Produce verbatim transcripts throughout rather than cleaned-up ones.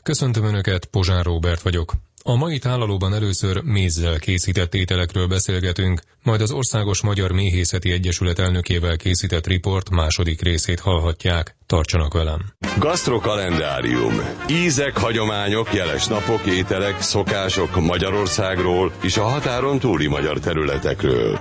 Köszöntöm Önöket, Pozsár Róbert vagyok. A mai tálalóban először mézzel készített ételekről beszélgetünk, majd az Országos Magyar Méhészeti Egyesület elnökével készített riport második részét hallhatják. Tartsanak velem! Gasztrokalendárium. Ízek, hagyományok, jeles napok, ételek, szokások Magyarországról és a határon túli magyar területekről.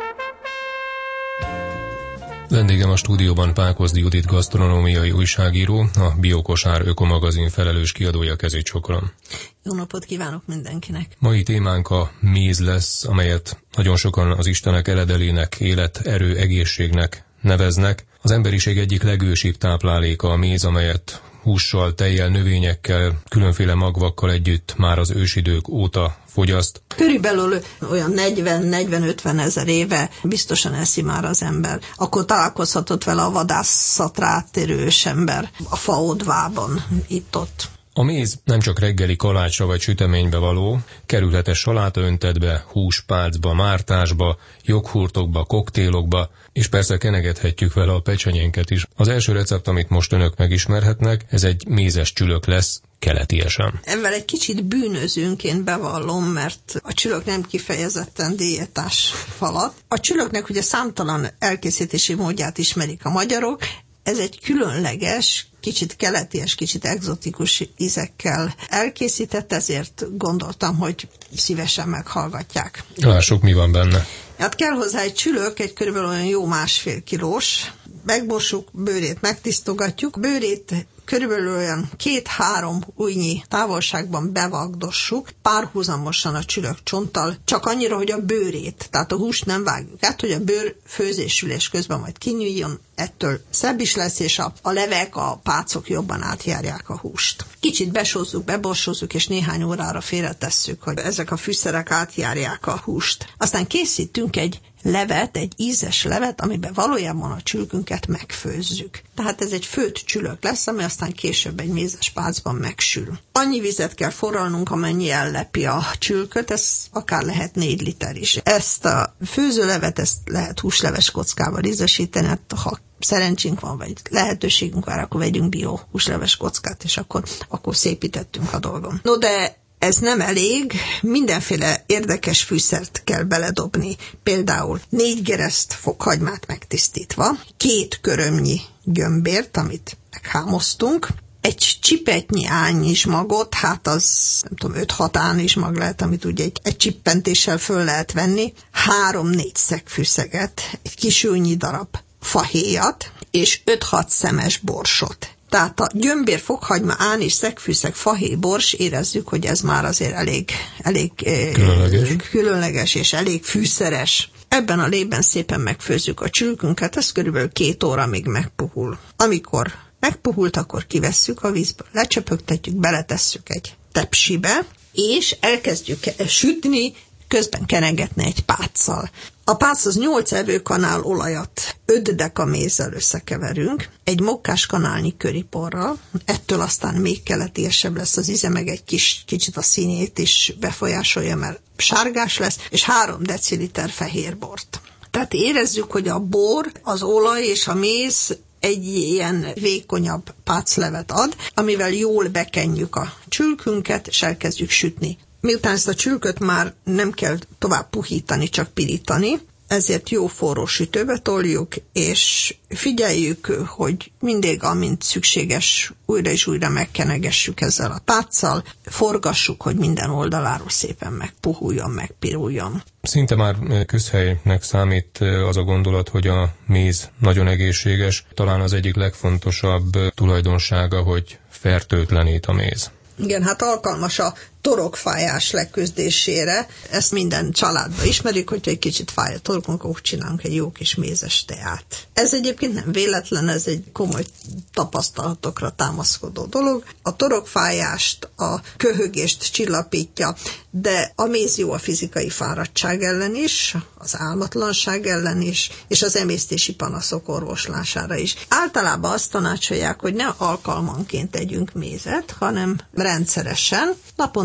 Vendégem a stúdióban Pákozdi Judit gasztronómiai újságíró, a Biokosár ökomagazin felelős kiadója, kezét csokolom. Jó napot kívánok mindenkinek! Mai témánk a méz lesz, amelyet nagyon sokan az istenek eledelének, élet, erő, egészségnek neveznek. Az emberiség egyik legősibb tápláléka a méz, amelyet hússal, tejjel, növényekkel, különféle magvakkal együtt már az ősidők óta fogyaszt. Körülbelül olyan negyven-negyven-ötven ezer éve biztosan eszi már az ember. Akkor találkozhatott vele a vadászatra áttérő ősember a faodvában, itt-ott. A méz nem csak reggeli kalácsra vagy süteménybe való, kerülhet salátaöntetbe, húspálcba, mártásba, joghurtokba, koktélokba, és persze kenegethetjük vele a pecsenyénket is. Az első recept, amit most Önök megismerhetnek, ez egy mézes csülök lesz, keletiesen. Ezzel egy kicsit bűnözőnk, én bevallom, mert a csülök nem kifejezetten diétás falat. A csülöknek ugye számtalan elkészítési módját ismerik a magyarok. Ez egy különleges, kicsit keleties, kicsit egzotikus ízekkel elkészített, ezért gondoltam, hogy szívesen meghallgatják. Lássuk, mi van benne. Hát kell hozzá egy csülök, egy körülbelül olyan jó másfél kilós. Megmossuk, bőrét megtisztogatjuk. Bőrét körülbelül olyan két-három ujjnyi távolságban bevagdossuk, párhuzamosan a csülök csonttal, csak annyira, hogy a bőrét, tehát a húst nem vágjuk át, hogy a bőr főzésülés közben majd kinyújjon, ettől szebb is lesz, és a, a levek, a pácok jobban átjárják a húst. Kicsit besózzuk, beborsózzuk, és néhány órára félretesszük, hogy ezek a fűszerek átjárják a húst. Aztán készítünk egy levet, egy ízes levet, amiben valójában a csülkünket megfőzzük. Tehát ez egy főtt csülök lesz, ami aztán később egy mézes pácban megsül. Annyi vizet kell forralnunk, amennyi ellepi a csülköt, ez akár lehet négy liter is. Ezt a főzőlevet, ezt lehet húsleves kockával ízesíteni, hát ha szerencsénk van, vagy lehetőségünk van, akkor vegyünk bio húsleves kockát, és akkor, akkor szépítettünk a dolgon. No, de ez nem elég, mindenféle érdekes fűszert kell beledobni, például négy gereszt fokhagymát megtisztítva, két körömnyi gömbért, amit meghámoztunk, egy csipetnyi ányizsmagot, hát az nem tudom, öt-hat ányizsmag lehet, amit ugye egy, egy csippentéssel föl lehet venni, három-négy szegfűszeget, egy kisülnyi darab fahéjat, és öt-hat szemes borsot. Tehát a gyömbér, fokhagyma, ánizs, szegfűszeg, fahéj, bors, érezzük, hogy ez már azért elég, elég különleges. különleges és elég fűszeres. Ebben a lében szépen megfőzzük a csülkünket, ez körülbelül két óra még megpuhul. Amikor megpuhult, akkor kivesszük a vízből, lecsöpögtetjük, beletesszük egy tepsibe, és elkezdjük sütni, közben kenegetni egy páccal. A páchoz nyolc evőkanál olajat öt deka mézzel összekeverünk, egy mokkás kanálnyi köriporral, ettől aztán még keletiesebb lesz az íze, meg egy kis, kicsit a színét is befolyásolja, mert sárgás lesz, és három deciliter fehér bort. Tehát érezzük, hogy a bor, az olaj és a méz egy ilyen vékonyabb páclevet ad, amivel jól bekenjük a csülkünket, és elkezdjük sütni. Miután ezt a csülköt már nem kell tovább puhítani, csak pirítani, ezért jó forró sütőbe toljuk, és figyeljük, hogy mindig, amint szükséges, újra és újra megkenegessük ezzel a páccal, forgassuk, hogy minden oldaláról szépen megpuhuljon, megpiruljon. Szinte már közhelynek számít az a gondolat, hogy a méz nagyon egészséges. Talán az egyik legfontosabb tulajdonsága, hogy fertőtlenít a méz. Igen, hát alkalmas a torokfájás leküzdésére. Ezt minden családban ismerik, hogyha egy kicsit fáj a torkunk, akkor csinálunk egy jó kis mézes teát. Ez egyébként nem véletlen, ez egy komoly tapasztalatokra támaszkodó dolog. A torokfájást, a köhögést csillapítja, de a méz jó a fizikai fáradtság ellen is, az álmatlanság ellen is, és az emésztési panaszok orvoslására is. Általában azt tanácsolják, hogy ne alkalmanként tegyünk mézet, hanem rendszeresen, naponta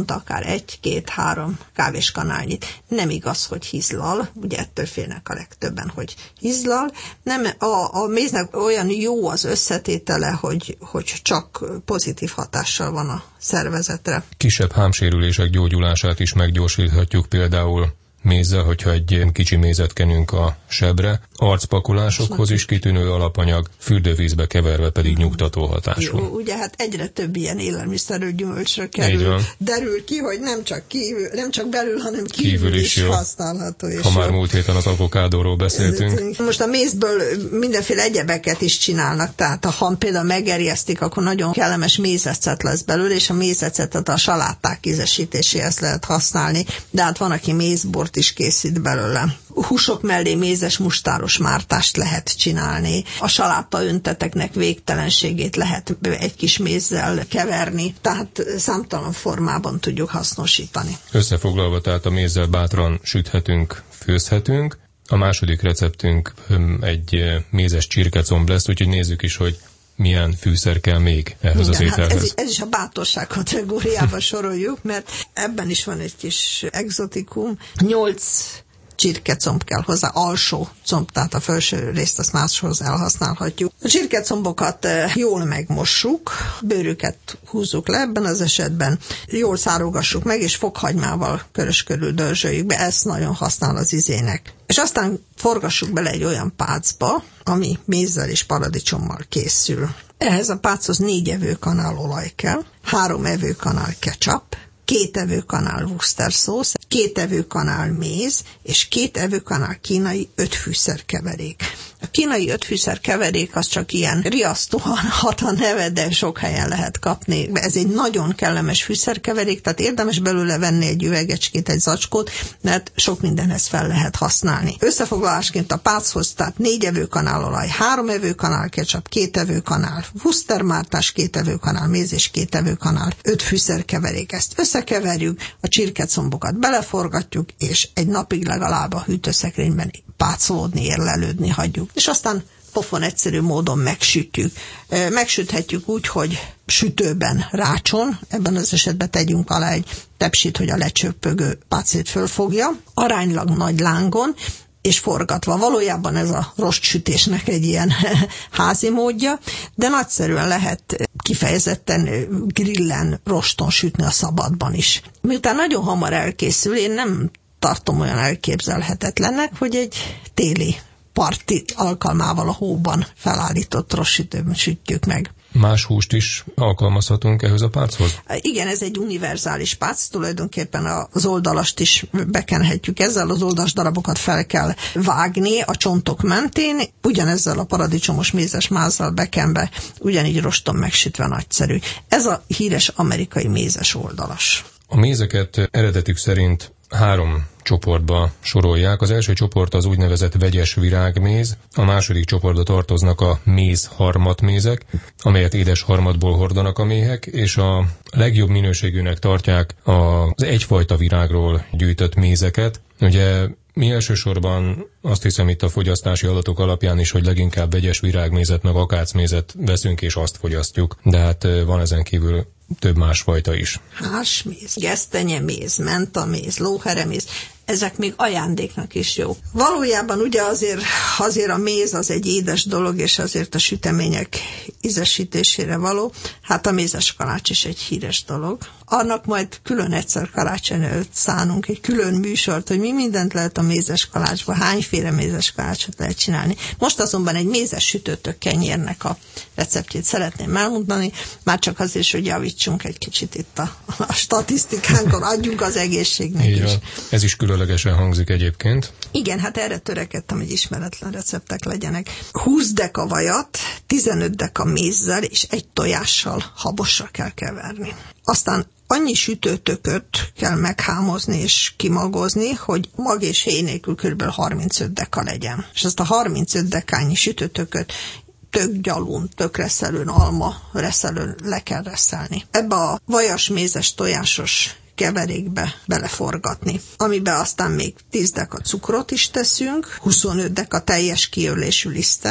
naponta akár egy, két, három kávéskanálnyit. Nem igaz, hogy hizlal, ugye ettől félnek a legtöbben, hogy hizlal. Nem, a, a méznek olyan jó az összetétele, hogy, hogy csak pozitív hatással van a szervezetre. Kisebb hámsérülések gyógyulását is meggyorsíthatjuk például mézzel, hogyha egy kicsi mézet kenünk a sebre, arcpakolásokhoz is kitűnő alapanyag, fürdővízbe keverve pedig nyugtató hatású. Jó, ugye hát egyre több ilyen élelmiszerű gyümölcsre kerül, derül ki, hogy nem csak kívül, nem csak belül, hanem kívül, kívül is, is használható. És ha már múlt héten az avokádóról beszéltünk. Most a mézből mindenféle egyebeket is csinálnak, tehát ha például megerjesztik, akkor nagyon kellemes mézecet lesz belőle, és a mézecetet a saláták ízesítéséhez lehet használni, de hát van, aki mézbort is készít belőle. Húsok mellé mézes mustáros mártást lehet csinálni. A saláta önteteknek végtelenségét lehet egy kis mézzel keverni, tehát számtalan formában tudjuk hasznosítani. Összefoglalva, tehát a mézzel bátran süthetünk, főzhetünk. A második receptünk egy mézes csirkecomb lesz, úgyhogy nézzük is, hogy milyen fűszer kell még ehhez az ételhez. Hát ez, ez is a bátorság kategóriába soroljuk, mert ebben is van egy kis egzotikum. Nyolc csirkecomb kell hozzá, alsó comb, tehát a felső részt azt máshoz elhasználhatjuk. A csirkecombokat jól megmossuk, bőrüket húzzuk le ebben az esetben, jól szárogassuk meg, és fokhagymával körös körül dörzsöljük be, ezt nagyon használ az izének. És aztán forgassuk bele egy olyan pácba, ami mézzel és paradicsommal készül. Ehhez a páchoz négy evőkanál olaj kell, három evőkanál ketchup, két evőkanál Worcester szósz, két evőkanál méz, és két evőkanál kínai ötfűszerkeverék. A kínai ötfűszerkeverék az csak ilyen riasztóan hat a neve, de sok helyen lehet kapni. Ez egy nagyon kellemes fűszerkeverék, tehát érdemes belőle venni egy üvegecskét, egy zacskót, mert sok mindenhez fel lehet használni. Összefoglalásként a páchoz, tehát négy evőkanál olaj, három evőkanál ketchup, két evőkanál Worcester mártás, két evőkanál méz és két evőkanál ötfűszerkeverék. Ezt összekeverjük, a csirkecombokat beleforgatjuk, és egy napig legalább a hűtőszekrényben pácolódni, érlelődni hagyjuk. És aztán pofon egyszerű módon megsütjük. Megsüthetjük úgy, hogy sütőben rácson, ebben az esetben tegyünk alá egy tepsit, hogy a lecsöppögő pácét fölfogja, aránylag nagy lángon, és forgatva. Valójában ez a rostsütésnek egy ilyen házi módja, de nagyszerűen lehet kifejezetten grillen, roston sütni a szabadban is. Miután nagyon hamar elkészül, én nem tartom olyan elképzelhetetlennek, hogy egy téli parti alkalmával a hóban felállított rossz sütőben sütjük meg. Más húst is alkalmazhatunk ehhez a páchoz? Igen, ez egy univerzális pác, tulajdonképpen az oldalast is bekenhetjük ezzel, az oldalas darabokat fel kell vágni a csontok mentén, ugyanezzel a paradicsomos mézes mázzal bekenve, ugyanígy roston megsütve nagyszerű. Ez a híres amerikai mézes oldalas. A mézeket eredetük szerint három csoportba sorolják. Az első csoport az úgynevezett vegyes virágméz, a második csoportba tartoznak a méz-harmatmézek, amelyet édes harmatból hordanak a méhek, és a legjobb minőségűnek tartják az egyfajta virágról gyűjtött mézeket. Ugye mi elsősorban azt hiszem itt a fogyasztási adatok alapján is, hogy leginkább vegyes virágmézet meg akácmézet veszünk és azt fogyasztjuk, de hát van ezen kívül több másfajta is. Hásméz, gesztenyeméz, mentaméz, lóhereméz, ezek még ajándéknak is jó. Valójában ugye azért, azért a méz az egy édes dolog, és azért a sütemények ízesítésére való. Hát a mézes kalács is egy híres dolog. Annak majd külön egyszer karácsony előtt szánunk egy külön műsort, hogy mi mindent lehet a mézes kalácsba, hányféle mézes kalácsot lehet csinálni. Most azonban egy mézes sütőtök kenyérnek a receptjét szeretném elmondani, már csak azért, hogy javítsunk egy kicsit itt a, a statisztikánkon, adjunk az egészségnek is. Ez is különlegesen hangzik egyébként. Igen, hát erre törekedtem, hogy ismeretlen receptek legyenek. húsz deka vajat, tizenöt deka mézzel és egy tojással habosra kell keverni. Aztán annyi sütőtököt kell meghámozni és kimagozni, hogy mag és héj nélkül kb. harmincöt deka legyen. És ezt a harmincöt dekányi sütőtököt tök gyalun, tök reszelőn, alma reszelőn le kell reszelni. Ebbe a vajas, mézes, tojásos keverékbe beleforgatni, amiben aztán még tíz deka cukrot is teszünk, huszonöt deka teljes kiölésű lisztet,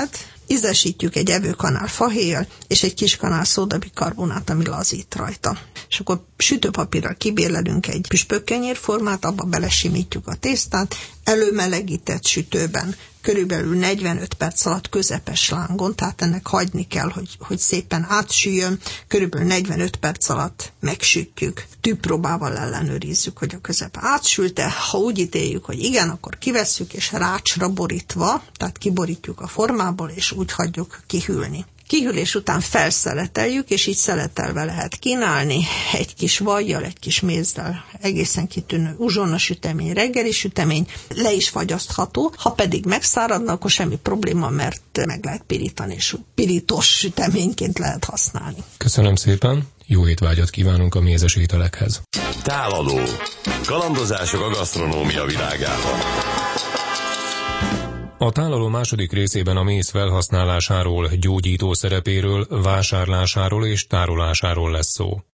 ízesítjük egy evőkanál fahéjjal, és egy kis kanál szódabikarbonát, ami lazít rajta. És akkor sütőpapírral kibérlelünk egy püspökkenyérformát, abba belesimítjuk a tésztát, előmelegített sütőben körülbelül negyvenöt perc alatt közepes lángon, tehát ennek hagyni kell, hogy, hogy szépen átsüljön, körülbelül negyvenöt perc alatt megsütjük. Tűpróbával ellenőrizzük, hogy a közepe átsülte, ha úgy ítéljük, hogy igen, akkor kivesszük, és rácsra borítva, tehát kiborítjuk a formából, és úgy hagyjuk kihűlni. Kihűlés után felszeleteljük, és így szeletelve lehet kínálni, egy kis vajjal, egy kis mézzel, egészen kitűnő uzsonnasütemény, reggeli sütemény, le is fagyasztható, ha pedig megszáradna, akkor semmi probléma, mert meg lehet pirítani, és pirítós süteményként lehet használni. Köszönöm szépen, jó étvágyat kívánunk a mézes ételekhez. Tálaló. Kalandozások a gasztronómia világában. A tálaló második részében a méz felhasználásáról, gyógyító szerepéről, vásárlásáról és tárolásáról lesz szó.